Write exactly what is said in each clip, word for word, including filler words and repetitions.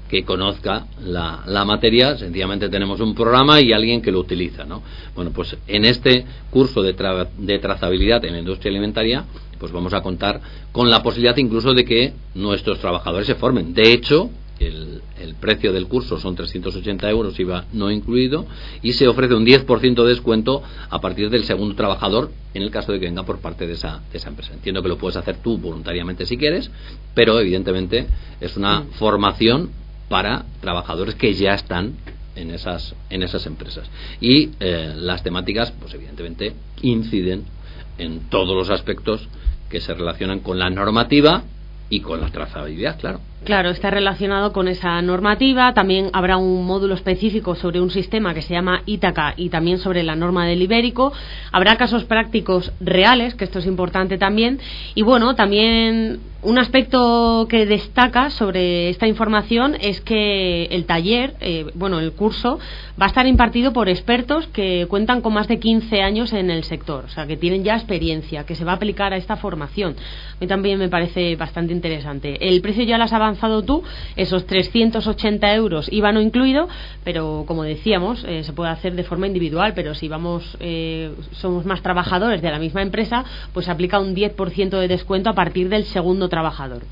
que conozca la, la materia. Sencillamente tenemos un programa y alguien que lo utiliza, ¿no? Bueno, pues en este curso de, tra- de trazabilidad en la industria alimentaria, pues vamos a contar con la posibilidad incluso de que nuestros trabajadores se formen. De hecho, el, el precio del curso son trescientos ochenta euros, I V A no incluido, y se ofrece un diez por ciento de descuento a partir del segundo trabajador, en el caso de que venga por parte de esa, de esa empresa. Entiendo que lo puedes hacer tú voluntariamente si quieres, pero evidentemente es una formación para trabajadores que ya están en esas en esas empresas. Y eh, las temáticas, pues evidentemente inciden en todos los aspectos que se relacionan con la normativa y con la trazabilidad, claro. Claro, está relacionado con esa normativa. También habrá un módulo específico sobre un sistema que se llama Ítaca y también sobre la norma del ibérico. Habrá casos prácticos reales, que esto es importante también. Y bueno, también un aspecto que destaca sobre esta información es que el taller, eh, bueno, el curso, va a estar impartido por expertos que cuentan con más de quince años en el sector, o sea, que tienen ya experiencia, que se va a aplicar a esta formación. A mí también me parece bastante interesante. El precio ya las ha avanzado tú, esos trescientos ochenta euros, I V A no incluido, pero como decíamos, eh, se puede hacer de forma individual, pero si vamos eh, somos más trabajadores de la misma empresa, pues se aplica un diez por ciento de descuento a partir del segundo trabajador.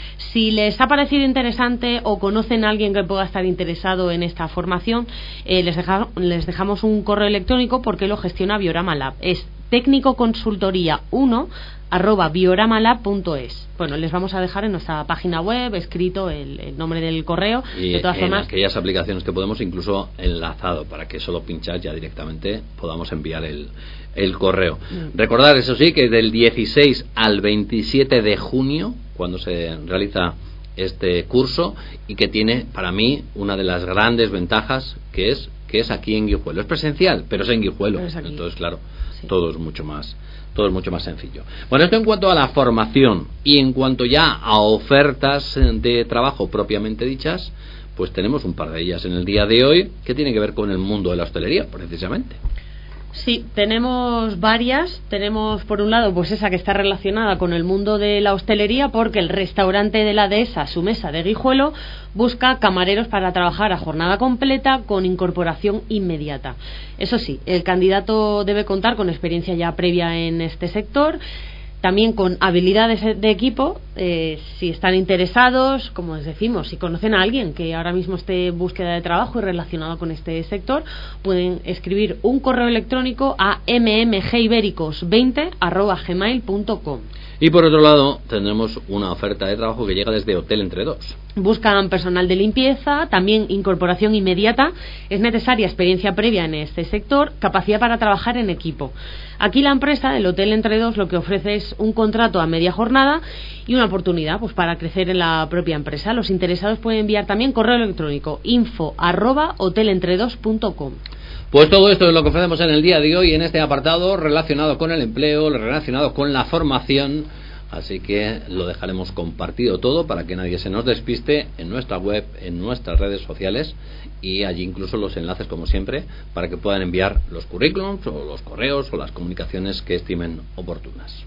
Si les ha parecido interesante o conocen a alguien que pueda estar interesado en esta formación, eh, les, deja, les dejamos un correo electrónico porque lo gestiona Biorama Lab. Es técnicoconsultoría uno arroba bioramalab punto es. Bueno, les vamos a dejar en nuestra página web escrito el, el nombre del correo. Y de todas en formas, aquellas aplicaciones que podemos, incluso enlazado, para que solo pinchar ya directamente podamos enviar el, el correo. Mm. Recordar, eso sí, que del dieciséis al veintisiete de junio, cuando se realiza este curso, y que tiene para mí una de las grandes ventajas, que es que es aquí en Guijuelo. Es presencial, pero es en Guijuelo. Es Entonces, claro, sí. todo es mucho más todo es mucho más sencillo. Bueno, esto en cuanto a la formación, y en cuanto ya a ofertas de trabajo propiamente dichas, pues tenemos un par de ellas en el día de hoy que tienen que ver con el mundo de la hostelería, precisamente. Sí, tenemos varias. Tenemos por un lado pues esa que está relacionada con el mundo de la hostelería, porque el restaurante de la Dehesa, Su Mesa de Guijuelo, busca camareros para trabajar a jornada completa con incorporación inmediata. Eso sí, el candidato debe contar con experiencia ya previa en este sector, también con habilidades de equipo. Eh, si están interesados, como les decimos, si conocen a alguien que ahora mismo esté en búsqueda de trabajo y relacionado con este sector, pueden escribir un correo electrónico a m m g ibéricos veinte arroba gmail punto com. Y por otro lado, tendremos una oferta de trabajo que llega desde Hotel Entre Dos. Buscan personal de limpieza, también incorporación inmediata. Es necesaria experiencia previa en este sector, capacidad para trabajar en equipo. Aquí la empresa, el Hotel Entre Dos, lo que ofrece es un contrato a media jornada y una oportunidad pues para crecer en la propia empresa. Los interesados pueden enviar también correo electrónico info arroba hotelentredos punto com. Pues todo esto es lo que ofrecemos en el día de hoy en este apartado relacionado con el empleo, relacionado con la formación, así que lo dejaremos compartido todo para que nadie se nos despiste en nuestra web, en nuestras redes sociales, y allí incluso los enlaces, como siempre, para que puedan enviar los currículums o los correos o las comunicaciones que estimen oportunas.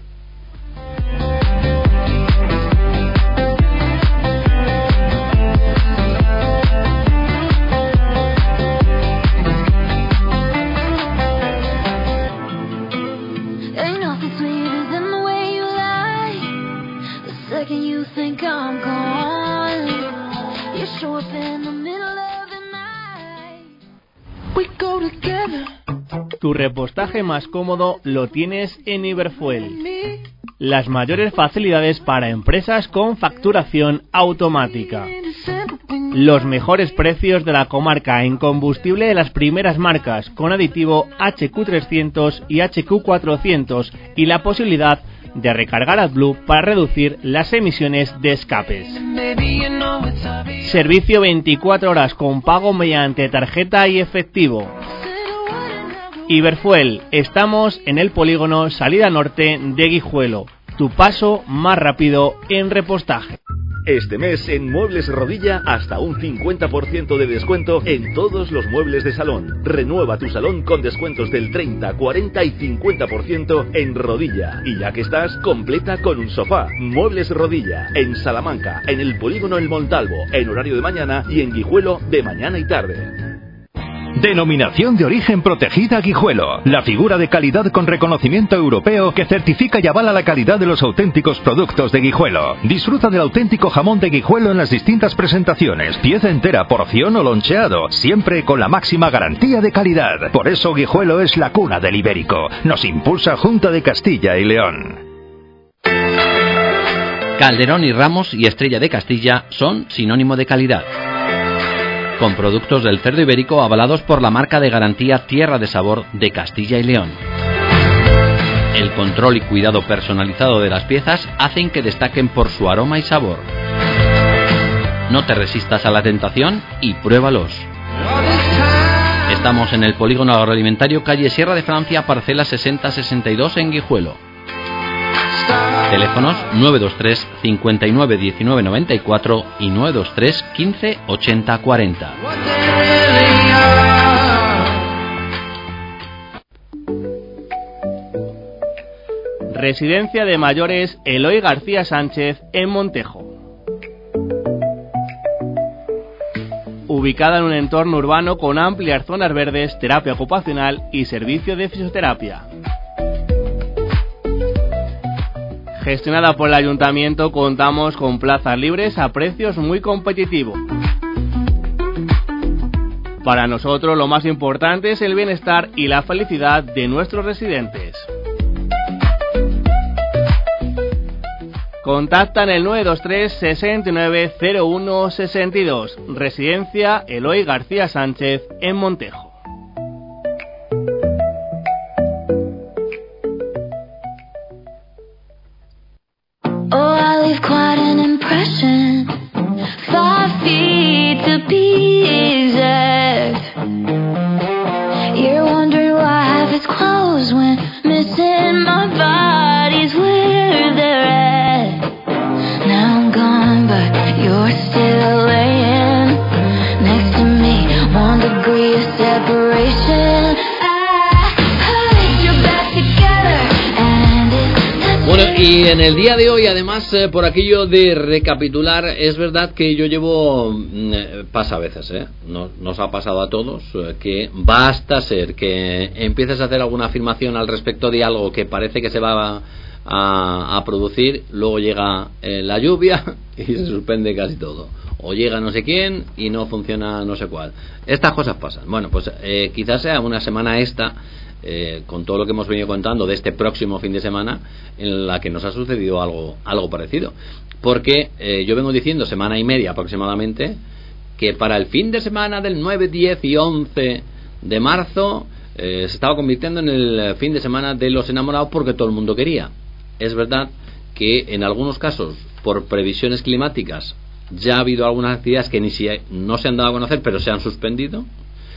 Tu repostaje más cómodo lo tienes en Iberfuel. Las mayores facilidades para empresas con facturación automática. Los mejores precios de la comarca en combustible de las primeras marcas, con aditivo H Q trescientos y H Q cuatrocientos, y la posibilidad de recargar AdBlue para reducir las emisiones de escapes. Servicio veinticuatro horas con pago mediante tarjeta y efectivo. Iberfuel, estamos en el polígono Salida Norte de Guijuelo. Tu paso más rápido en repostaje. Este mes en Muebles Rodilla hasta un cincuenta por ciento de descuento en todos los muebles de salón. Renueva tu salón con descuentos del treinta, cuarenta y cincuenta por ciento en Rodilla. Y ya que estás, completa con un sofá. Muebles Rodilla, en Salamanca, en el Polígono El Montalvo, en horario de mañana y en Guijuelo de mañana y tarde. Denominación de origen protegida Guijuelo. La figura de calidad con reconocimiento europeo que certifica y avala la calidad de los auténticos productos de Guijuelo. Disfruta del auténtico jamón de Guijuelo en las distintas presentaciones. Pieza entera, porción o loncheado. Siempre con la máxima garantía de calidad. Por eso Guijuelo es la cuna del ibérico. Nos impulsa Junta de Castilla y León. Calderón y Ramos y Estrella de Castilla son sinónimo de calidad. Con productos del cerdo ibérico avalados por la marca de garantía Tierra de Sabor de Castilla y León. El control y cuidado personalizado de las piezas hacen que destaquen por su aroma y sabor. No te resistas a la tentación y pruébalos. Estamos en el Polígono Agroalimentario, calle Sierra de Francia, parcela sesenta sesenta y dos en Guijuelo. Teléfonos nueve dos tres, cincuenta y nueve, diecinueve, noventa y cuatro y nueve dos tres, quince, ochenta, cuarenta. Residencia de Mayores Eloy García Sánchez en Montejo. Ubicada en un entorno urbano con amplias zonas verdes, terapia ocupacional y servicio de fisioterapia. Gestionada por el Ayuntamiento, contamos con plazas libres a precios muy competitivos. Para nosotros lo más importante es el bienestar y la felicidad de nuestros residentes. Contacta en el nueve dos tres, sesenta y nueve, cero uno, sesenta y dos. Residencia Eloy García Sánchez en Montejo. Quite an impression. Five feet to be exact. You're wondering why half is closed when missing my body's where they're at. Now I'm gone, but you're still laying next to me. One degree of separation. Bueno, y en el día de hoy, además, eh, por aquello de recapitular, es verdad que yo llevo, eh, pasa a veces, eh, nos, nos ha pasado a todos, eh, que basta ser que empieces a hacer alguna afirmación al respecto de algo que parece que se va a, a producir, luego llega eh, la lluvia y se suspende casi todo, o llega no sé quién y no funciona no sé cuál. Estas cosas pasan. Bueno, pues eh, quizás sea una semana esta, Eh, con todo lo que hemos venido contando de este próximo fin de semana, en la que nos ha sucedido algo algo parecido, porque eh, yo vengo diciendo semana y media aproximadamente que para el fin de semana del nueve, diez y once de marzo eh, se estaba convirtiendo en el fin de semana de los enamorados, porque todo el mundo quería. Es verdad que en algunos casos, por previsiones climáticas, ya ha habido algunas actividades que ni si, no se han dado a conocer, pero se han suspendido.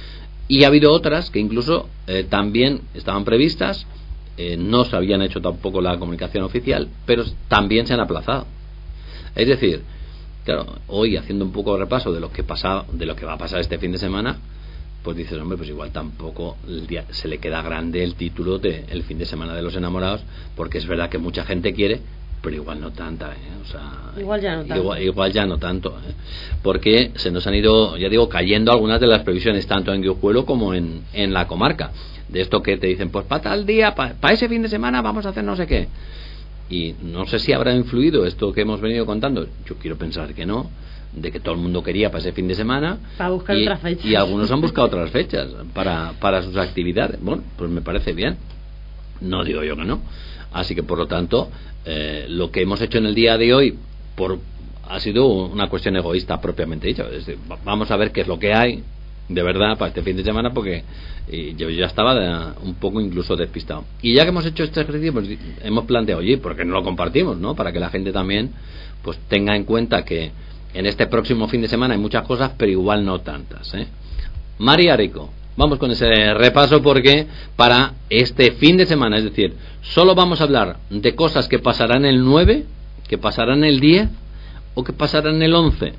Y ha habido otras que incluso eh, también estaban previstas, eh, no se habían hecho tampoco la comunicación oficial, pero también se han aplazado. Es decir, claro, hoy haciendo un poco de repaso de lo que pasa, de lo que va a pasar este fin de semana, pues dices, hombre, pues igual tampoco el día, se le queda grande el título de el fin de semana de los enamorados, porque es verdad que mucha gente quiere, pero igual no tanta, ¿eh? O sea, igual ya no tanto, igual, igual ya no tanto, ¿eh? Porque se nos han ido, ya digo, cayendo algunas de las previsiones, tanto en Guijuelo como en, en la comarca, de esto que te dicen, pues para tal día, para pa ese fin de semana vamos a hacer no sé qué, y no sé si habrá influido esto que hemos venido contando. Yo quiero pensar que no, de que todo el mundo quería para ese fin de semana, para buscar y, otras fechas, y algunos han buscado otras fechas para, para sus actividades. Bueno, pues me parece bien, no digo yo que no. Así que por lo tanto, eh, lo que hemos hecho en el día de hoy por ha sido una cuestión egoísta propiamente dicha. Es decir, vamos a ver qué es lo que hay de verdad para este fin de semana, porque eh, yo ya estaba de, un poco incluso despistado. Y ya que hemos hecho este ejercicio, pues hemos planteado, oye, ¿por qué no lo compartimos, no? Para que la gente también pues tenga en cuenta que en este próximo fin de semana hay muchas cosas, pero igual no tantas, ¿eh? María Rico, vamos con ese repaso, porque para este fin de semana, es decir, solo vamos a hablar de cosas que pasarán el nueve, que pasarán el diez o que pasarán en el once,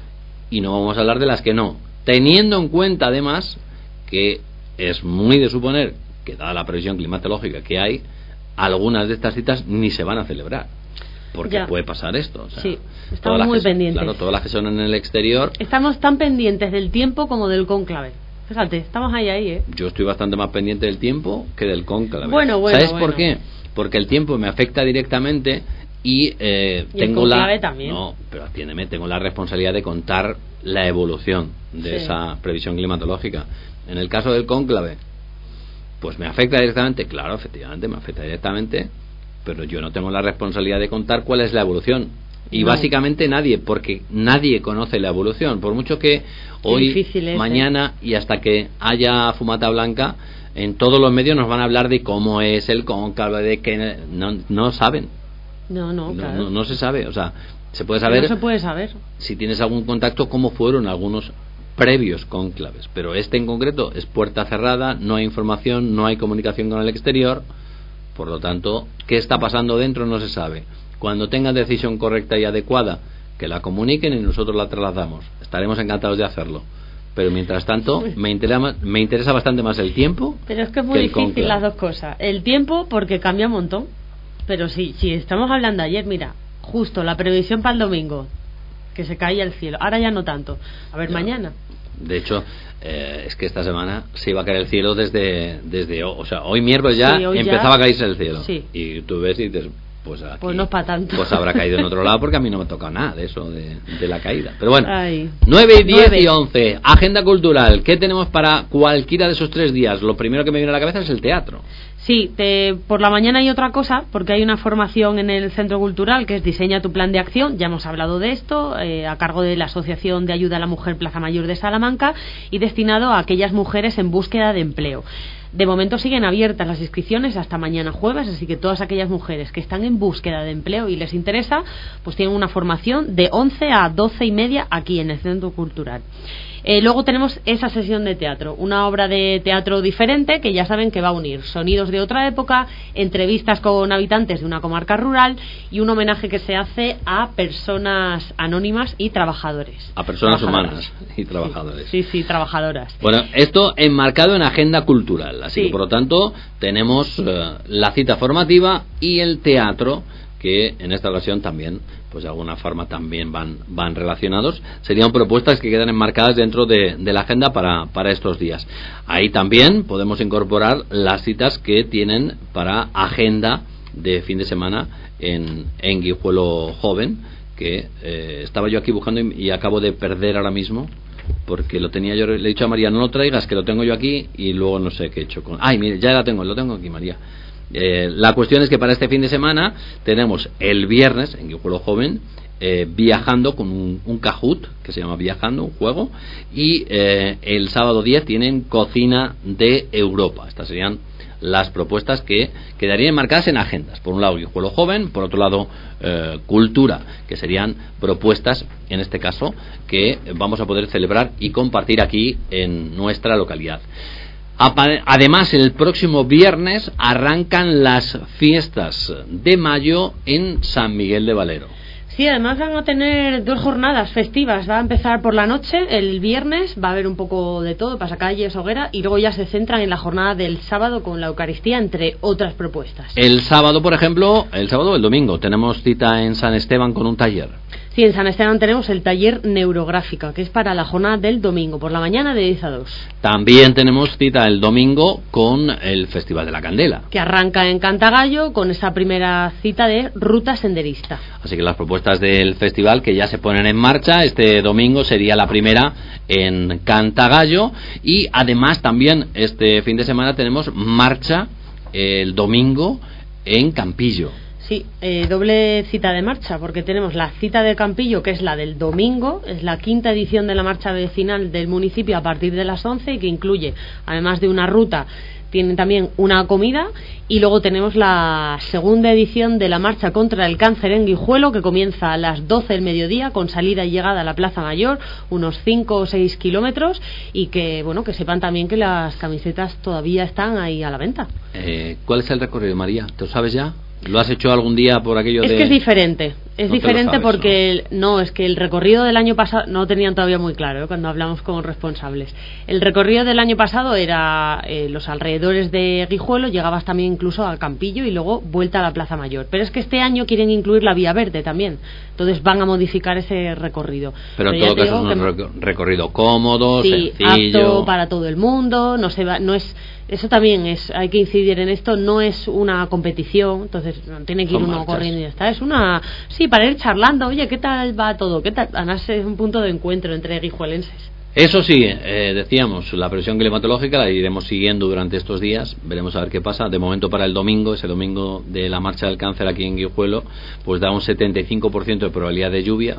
y no vamos a hablar de las que no, teniendo en cuenta además que es muy de suponer que, dada la previsión climatológica que hay, algunas de estas citas ni se van a celebrar, porque ya. puede pasar esto. O sea, sí, estamos muy que, pendientes. Claro, todas las que son en el exterior. Estamos tan pendientes del tiempo como del cónclave. Fíjate, estamos ahí, ahí, ¿eh? Yo estoy bastante más pendiente del tiempo que del cónclave. Bueno, bueno, ¿Sabes bueno. por qué? Porque el tiempo me afecta directamente y, eh, y tengo el la también. no, pero atiéndeme, tengo la responsabilidad de contar la evolución de sí. esa previsión climatológica. En el caso del cónclave, pues me afecta directamente, claro, efectivamente me afecta directamente, pero yo no tengo la responsabilidad de contar cuál es la evolución. Y no. básicamente nadie, porque nadie conoce la evolución, por mucho que hoy, es, mañana ¿eh? y hasta que haya fumata blanca, en todos los medios nos van a hablar de cómo es el cónclave, de que no, no saben. No, no, claro. no, no, no se sabe, o sea, se puede saber. No se puede saber. Si tienes algún contacto, cómo fueron algunos previos cónclaves, pero este en concreto es puerta cerrada, no hay información, no hay comunicación con el exterior, por lo tanto, ¿qué está pasando dentro? No se sabe. Cuando tengan decisión correcta y adecuada, que la comuniquen y nosotros la trasladamos. Estaremos encantados de hacerlo. Pero mientras tanto, me interesa, me interesa bastante más el tiempo. Pero es que es muy que difícil cónclave. las dos cosas. El tiempo, porque cambia un montón. Pero sí, si estamos hablando ayer, mira, justo la previsión para el domingo, que se caía el cielo. Ahora ya no tanto. A ver, Ya. mañana. De hecho, eh, es que esta semana se iba a caer el cielo desde, desde o sea, hoy miércoles ya sí, hoy empezaba ya, a caerse el cielo. Sí. Y tú ves y dices, pues aquí, pues no es para tanto. Pues habrá caído en otro lado, porque a mí no me ha tocado nada de eso, de, de la caída. Pero bueno, Ay. nueve y diez nueve. y once, agenda cultural. ¿Qué tenemos para cualquiera de esos tres días? Lo primero que me viene a la cabeza es el teatro. Sí, te, por la mañana hay otra cosa, porque hay una formación en el Centro Cultural que es Diseña tu plan de acción. Ya hemos hablado de esto, eh, a cargo de la Asociación de Ayuda a la Mujer Plaza Mayor de Salamanca, y destinado a aquellas mujeres en búsqueda de empleo. De momento siguen abiertas las inscripciones hasta mañana jueves, así que todas aquellas mujeres que están en búsqueda de empleo y les interesa, pues tienen una formación de once a doce y media aquí en el Centro Cultural. Eh, luego tenemos esa sesión de teatro, una obra de teatro diferente que ya saben que va a unir sonidos de otra época, entrevistas con habitantes de una comarca rural y un homenaje que se hace a personas anónimas y trabajadores. A personas Trabajadoras. humanas y trabajadores. Sí, sí, sí, trabajadoras. Bueno, esto enmarcado en agenda cultural, así Sí. que por lo tanto tenemos eh, la cita formativa y el teatro, que en esta ocasión también, pues de alguna forma también van van relacionados. Serían propuestas que quedan enmarcadas dentro de, de la agenda para, para estos días. Ahí también podemos incorporar las citas que tienen para agenda de fin de semana en, en Guijuelo Joven, que eh, estaba yo aquí buscando y, y acabo de perder ahora mismo, porque lo tenía yo, le he dicho a María, no lo traigas, que lo tengo yo aquí, y luego no sé qué he hecho con... Ay, mire, ya la tengo, lo tengo aquí, María. Eh, la cuestión es que para este fin de semana tenemos el viernes en Guijuelo Joven eh, viajando con un, un Kahoot que se llama Viajando, un juego, y eh, el sábado diez tienen Cocina de Europa. Estas serían las propuestas que quedarían marcadas en agendas. Por un lado Guijuelo Joven, por otro lado eh, Cultura, que serían propuestas en este caso que vamos a poder celebrar y compartir aquí en nuestra localidad. Además, el próximo viernes arrancan las fiestas de mayo en San Miguel de Valero. Sí, además van a tener dos jornadas festivas. Va a empezar por la noche, el viernes, va a haber un poco de todo, pasacalles, hoguera, y luego ya se centran en la jornada del sábado con la Eucaristía, entre otras propuestas. El sábado, por ejemplo, el sábado o el domingo, tenemos cita en San Esteban con un taller. Sí, en San Esteban tenemos el taller Neurográfica, que es para la jornada del domingo, por la mañana de diez a dos. También tenemos cita el domingo con el Festival de la Candela, que arranca en Cantagallo con esa primera cita de Ruta Senderista. Así que las propuestas del festival que ya se ponen en marcha, este domingo sería la primera en Cantagallo, y además también este fin de semana tenemos marcha el domingo en Campillo. Sí, eh, doble cita de marcha, porque tenemos la cita de Campillo, que es la del domingo, es la quinta edición de la marcha vecinal del municipio a partir de las once, y que incluye, además de una ruta, tienen también una comida, y luego tenemos la segunda edición de la marcha contra el cáncer en Guijuelo, que comienza a las doce del mediodía, con salida y llegada a la Plaza Mayor, unos cinco o seis kilómetros, y que, bueno, que sepan también que las camisetas todavía están ahí a la venta. Eh, ¿Cuál es el recorrido, María? ¿Te lo sabes ya? ¿Lo has hecho algún día por aquello es de...? Es que es diferente. Es no diferente sabes, porque el, no, es que el recorrido del año pasado no tenían todavía muy claro, ¿eh? Cuando hablamos con responsables. El recorrido del año pasado era eh, los alrededores de Guijuelo, llegabas también incluso a Campillo y luego vuelta a la Plaza Mayor. Pero es que este año quieren incluir la Vía Verde también, entonces van a modificar ese recorrido. Pero, Pero en todo caso es un que, recorrido cómodo, sí, sencillo, apto para todo el mundo, no se va, no es eso también es, hay que incidir en esto, no es una competición, entonces no tiene que ir Son uno marchas. corriendo y ya está, es una, sí, para ir charlando, oye, ¿qué tal va todo? ¿Qué tal? Además es un punto de encuentro entre guijuelenses. Eso sí, eh, decíamos, la previsión climatológica la iremos siguiendo durante estos días, veremos a ver qué pasa. De momento para el domingo, ese domingo de la Marcha del Cáncer aquí en Guijuelo, pues da un setenta y cinco por ciento de probabilidad de lluvia.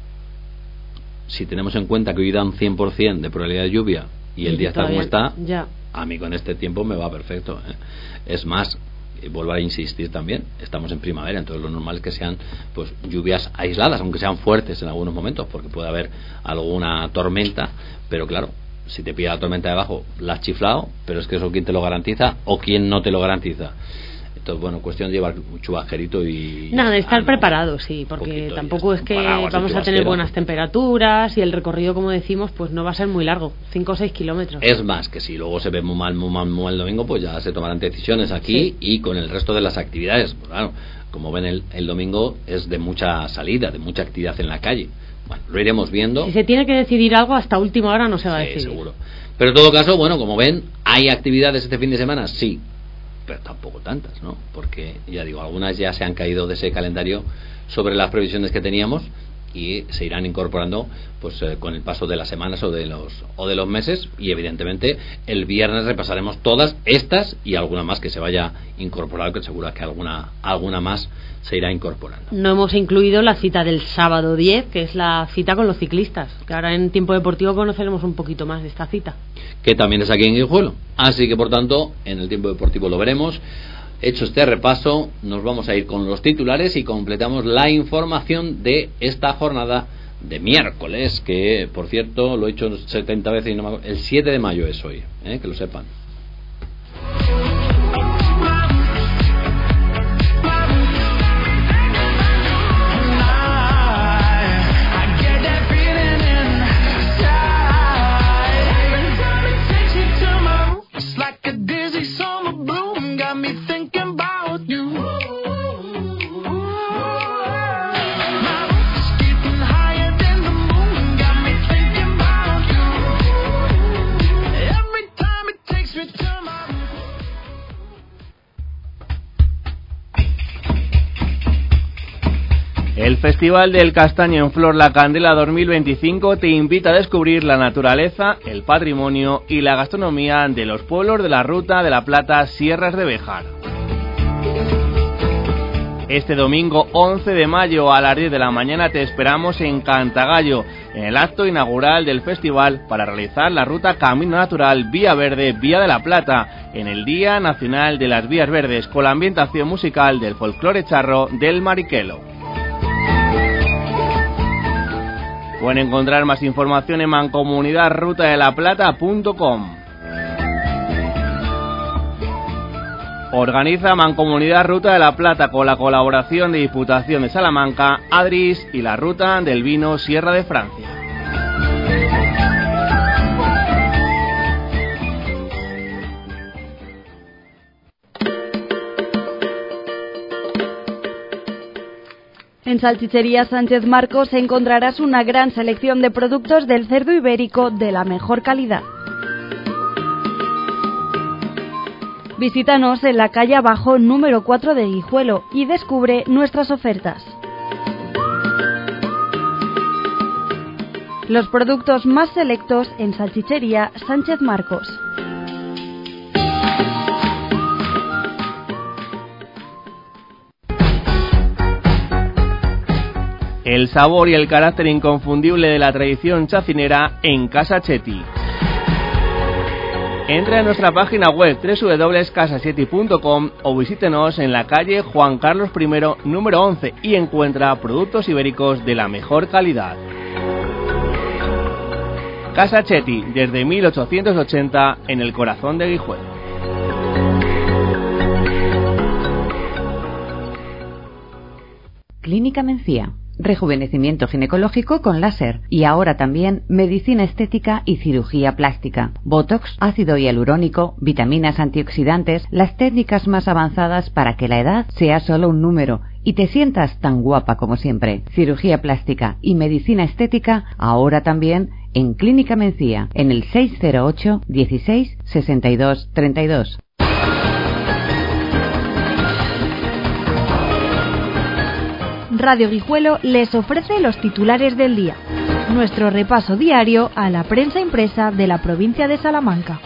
Si tenemos en cuenta que hoy da un cien por ciento de probabilidad de lluvia y el Y día está como todavía- está, ya. a mí con este tiempo me va perfecto, ¿eh? Es más, y vuelvo a insistir también, estamos en primavera, entonces lo normal es que sean pues lluvias aisladas, aunque sean fuertes en algunos momentos, porque puede haber alguna tormenta, pero claro, si te pilla la tormenta debajo, la has chiflado, pero es que eso quién te lo garantiza o quién no te lo garantiza. Entonces, bueno, cuestión de llevar un chubajerito y... Nada, de estar ah, no, preparados, sí, un porque poquito y tampoco ya es está, que un paraguas, vamos un a tener chubasquero. buenas temperaturas y el recorrido, como decimos, pues no va a ser muy largo, cinco o seis kilómetros. Es más, que si luego se ve muy mal, muy mal, muy mal el domingo, pues ya se tomarán decisiones aquí Sí. y con el resto de las actividades. Pues claro, como ven, el, el domingo es de mucha salida, de mucha actividad en la calle. Bueno, lo iremos viendo. Si se tiene que decidir algo, hasta última hora no se va a Sí, decidir. seguro. Pero en todo caso, bueno, como ven, ¿hay actividades este fin de semana? Sí, pero tampoco tantas, ¿no? Porque, ya digo, algunas ya se han caído de ese calendario sobre las previsiones que teníamos y se irán incorporando pues eh, con el paso de las semanas o de los o de los meses, y evidentemente el viernes repasaremos todas estas y alguna más que se vaya incorporando, que seguro que alguna alguna más se irá incorporando. No hemos incluido la cita del sábado diez, que es la cita con los ciclistas, que ahora en Tiempo Deportivo conoceremos un poquito más de esta cita. Que también es aquí en Guijuelo. Así que, por tanto, en el Tiempo Deportivo lo veremos. Hecho este repaso, nos vamos a ir con los titulares y completamos la información de esta jornada de miércoles, que, por cierto, lo he hecho setenta veces y no me acuerdo. El siete de mayo es hoy, ¿eh? Que lo sepan. El Festival del Castaño en Flor La Candela dos mil veinticinco te invita a descubrir la naturaleza, el patrimonio y la gastronomía de los pueblos de la Ruta de la Plata Sierras de Béjar. Este domingo once de mayo a las diez de la mañana te esperamos en Cantagallo, en el acto inaugural del festival para realizar la ruta Camino Natural Vía Verde Vía de la Plata, en el Día Nacional de las Vías Verdes, con la ambientación musical del folclore charro del Mariquelo. Pueden encontrar más información en mancomunidad ruta de la plata punto com. Organiza Mancomunidad Ruta de la Plata con la colaboración de Diputación de Salamanca, Adris y la Ruta del Vino Sierra de Francia. En Salchichería Sánchez Marcos encontrarás una gran selección de productos del cerdo ibérico de la mejor calidad. Visítanos en la calle Abajo número cuatro de Guijuelo y descubre nuestras ofertas. Los productos más selectos en Salchichería Sánchez Marcos. El sabor y el carácter inconfundible de la tradición chacinera en Casa Chetti. Entra en nuestra página web doble u doble u doble punto casa chetti punto com o visítenos en la calle Juan Carlos primero número once y encuentra productos ibéricos de la mejor calidad. Casa Chetti, desde mil ochocientos ochenta, en el corazón de Guijuelo. Clínica Mencía. Rejuvenecimiento ginecológico con láser y ahora también medicina estética y cirugía plástica, botox, ácido hialurónico, vitaminas antioxidantes, las técnicas más avanzadas para que la edad sea solo un número y te sientas tan guapa como siempre. Cirugía plástica y medicina estética ahora también en Clínica Mencía, en el seis cero ocho dieciséis sesenta y dos treinta y dos. Radio Guijuelo les ofrece los titulares del día, nuestro repaso diario a la prensa impresa de la provincia de Salamanca.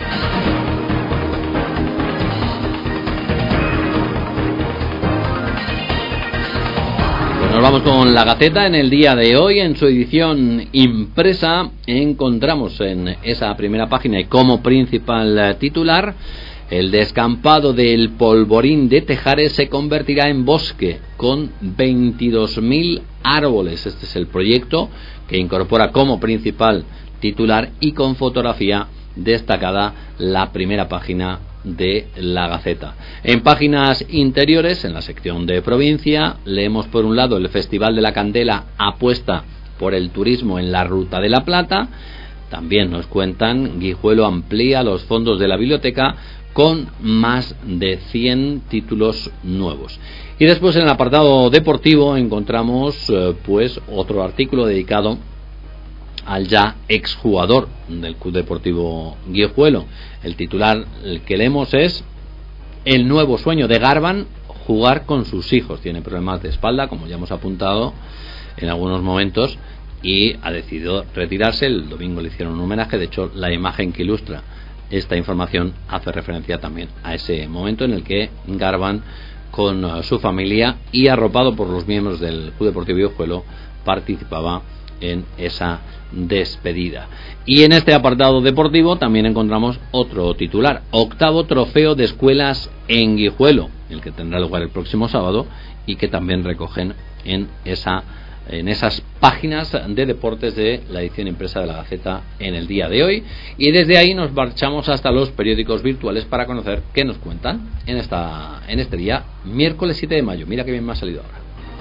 Nos vamos con la Gaceta. En el día de hoy, en su edición impresa, encontramos en esa primera página y como principal titular: el descampado del Polvorín de Tejares se convertirá en bosque con veintidós mil árboles. Este es el proyecto que incorpora como principal titular y con fotografía destacada la primera página de la Gaceta. En páginas interiores, en la sección de provincia, leemos por un lado: el Festival de la Candela apuesta por el turismo en la Ruta de la Plata. También nos cuentan: Guijuelo amplía los fondos de la biblioteca con más de cien títulos nuevos. Y después, en el apartado deportivo, encontramos eh, pues otro artículo dedicado al ya exjugador del Club Deportivo Guijuelo. El titular el que leemos es: el nuevo sueño de Garban, jugar con sus hijos. Tiene problemas de espalda, como ya hemos apuntado en algunos momentos, y ha decidido retirarse. El domingo le hicieron un homenaje. De hecho, la imagen que ilustra esta información hace referencia también a ese momento en el que Garban, con uh, su familia y arropado por los miembros del Club Deportivo Guijuelo, participaba en esa despedida. Y en este apartado deportivo también encontramos otro titular: octavo trofeo de escuelas en Guijuelo, el que tendrá lugar el próximo sábado y que también recogen en esa en esas páginas de deportes de la edición impresa de la Gaceta en el día de hoy. Y desde ahí nos marchamos hasta los periódicos virtuales para conocer qué nos cuentan en esta en este día, miércoles siete de mayo. Mira qué bien me ha salido ahora.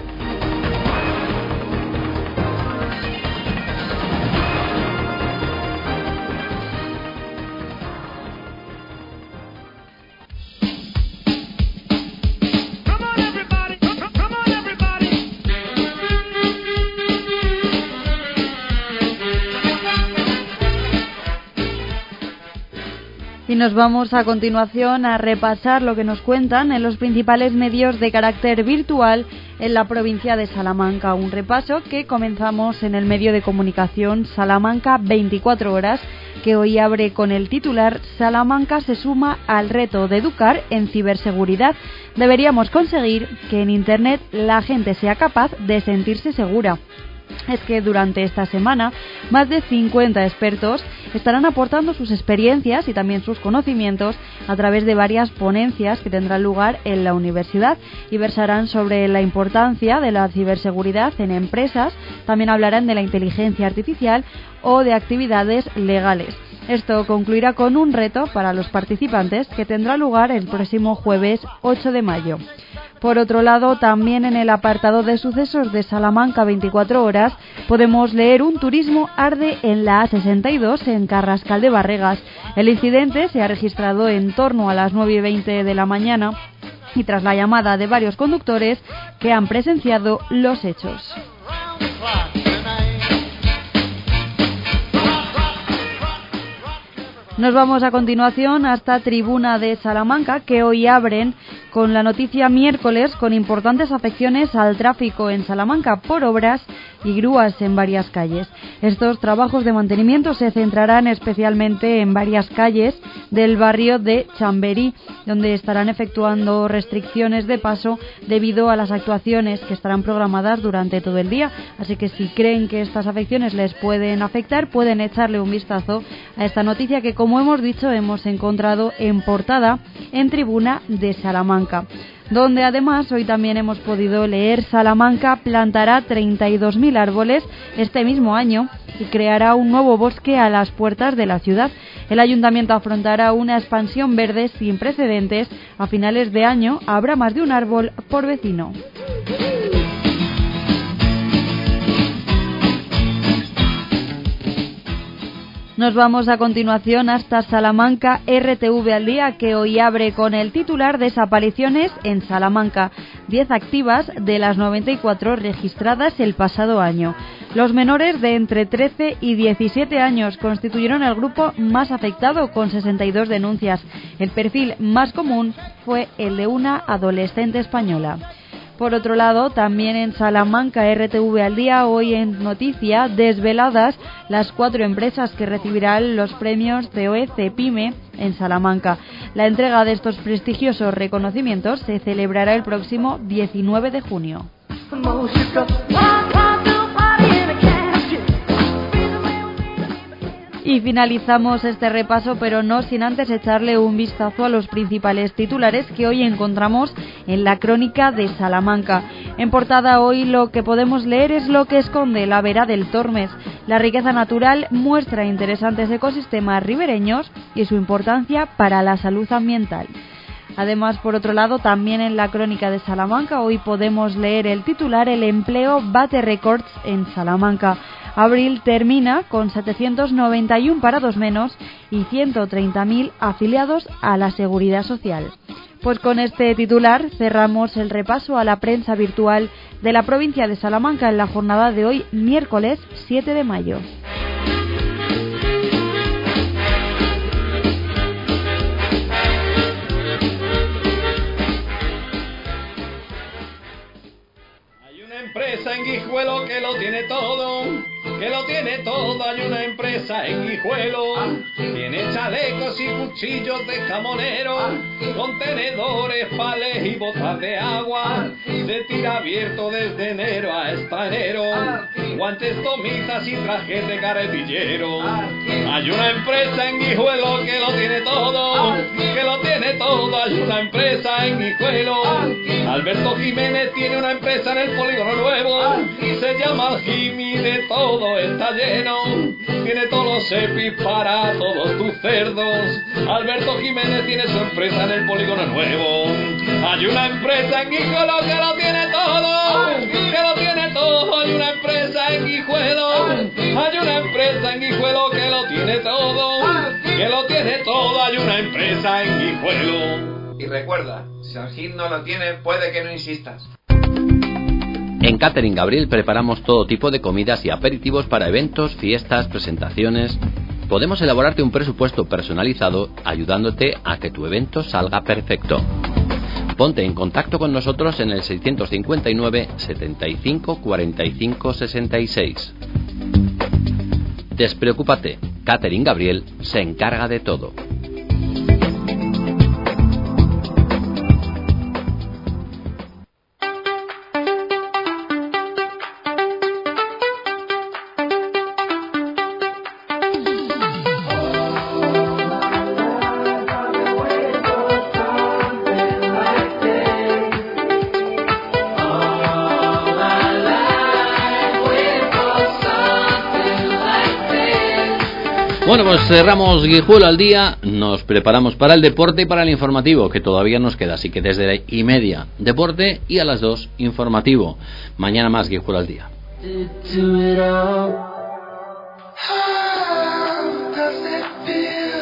Y nos vamos a continuación a repasar lo que nos cuentan en los principales medios de carácter virtual en la provincia de Salamanca. Un repaso que comenzamos en el medio de comunicación Salamanca veinticuatro horas, que hoy abre con el titular: Salamanca se suma al reto de educar en ciberseguridad. Deberíamos conseguir que en Internet la gente sea capaz de sentirse segura. Es que durante esta semana más de cincuenta expertos estarán aportando sus experiencias y también sus conocimientos a través de varias ponencias que tendrán lugar en la universidad y versarán sobre la importancia de la ciberseguridad en empresas. También hablarán de la inteligencia artificial o de actividades legales. Esto concluirá con un reto para los participantes que tendrá lugar el próximo jueves ocho de mayo. Por otro lado, también en el apartado de sucesos de Salamanca veinticuatro horas podemos leer: un turismo arde en la A sesenta y dos en Carrascal de Barregas. El incidente se ha registrado en torno a las nueve y veinte de la mañana y tras la llamada de varios conductores que han presenciado los hechos. Nos vamos a continuación hasta Tribuna de Salamanca, que hoy abren con la noticia miércoles con importantes afecciones al tráfico en Salamanca por obras y grúas en varias calles. Estos trabajos de mantenimiento se centrarán especialmente en varias calles del barrio de Chamberí, donde estarán efectuando restricciones de paso debido a las actuaciones que estarán programadas durante todo el día. Así que si creen que estas afecciones les pueden afectar, pueden echarle un vistazo a esta noticia que, como hemos dicho, hemos encontrado en portada en Tribuna de Salamanca, donde además hoy también hemos podido leer: Salamanca plantará treinta y dos mil árboles este mismo año y creará un nuevo bosque a las puertas de la ciudad. El ayuntamiento afrontará una expansión verde sin precedentes. A finales de año habrá más de un árbol por vecino. Nos vamos a continuación hasta Salamanca. R T V al día, que hoy abre con el titular Desapariciones en Salamanca, diez activas de las noventa y cuatro registradas el pasado año. Los menores de entre trece y diecisiete años constituyeron el grupo más afectado, con sesenta y dos denuncias. El perfil más común fue el de una adolescente española. Por otro lado, también en Salamanca, R T V al día, hoy en noticia, desveladas las cuatro empresas que recibirán los premios C O E Cepime en Salamanca. La entrega de estos prestigiosos reconocimientos se celebrará el próximo diecinueve de junio. Y finalizamos este repaso, pero no sin antes echarle un vistazo a los principales titulares que hoy encontramos en la crónica de Salamanca. En portada hoy lo que podemos leer es lo que esconde la vera del Tormes. La riqueza natural muestra interesantes ecosistemas ribereños y su importancia para la salud ambiental. Además, por otro lado, también en la crónica de Salamanca hoy podemos leer el titular El empleo bate récords en Salamanca. Abril termina con setecientos noventa y uno parados menos y ciento treinta mil afiliados a la Seguridad Social. Pues con este titular cerramos el repaso a la prensa virtual de la provincia de Salamanca en la jornada de hoy, miércoles siete de mayo. Empresa en Guijuelo que lo tiene todo, que lo tiene todo. Hay una empresa en Guijuelo, tiene chalecos y cuchillos de jamonero, contenedores, pales y botas de agua. Se tira abierto desde enero hasta enero, guantes, tomitas y trajes de carretillero. Hay una empresa en Guijuelo que lo tiene todo, que lo tiene todo. Hay una empresa en Guijuelo. Alberto Jiménez tiene una empresa en el polígono nuevo, se llama Jimmy, de todo está lleno, tiene todos los EPIs para todos tus cerdos. Alberto Jiménez tiene su empresa en el polígono nuevo. Hay una empresa en Guijuelo que lo tiene todo, que lo tiene todo. Hay una empresa en Guijuelo, hay una empresa en Guijuelo que lo tiene todo, que lo tiene todo. Hay una empresa en Guijuelo. Y recuerda, si el G I M no lo tiene, puede que no insistas. En Catering Gabriel preparamos todo tipo de comidas y aperitivos para eventos, fiestas, presentaciones. Podemos elaborarte un presupuesto personalizado ayudándote a que tu evento salga perfecto. Ponte en contacto con nosotros en el seiscientos cincuenta y nueve, setenta y cinco, cuarenta y cinco, sesenta y seis. Despreocúpate, Catering Gabriel se encarga de todo. Bueno, pues cerramos Guijuelo al día, nos preparamos para el deporte y para el informativo, que todavía nos queda, así que desde la y media deporte y a las dos informativo. Mañana más Guijuelo al día. How does it feel?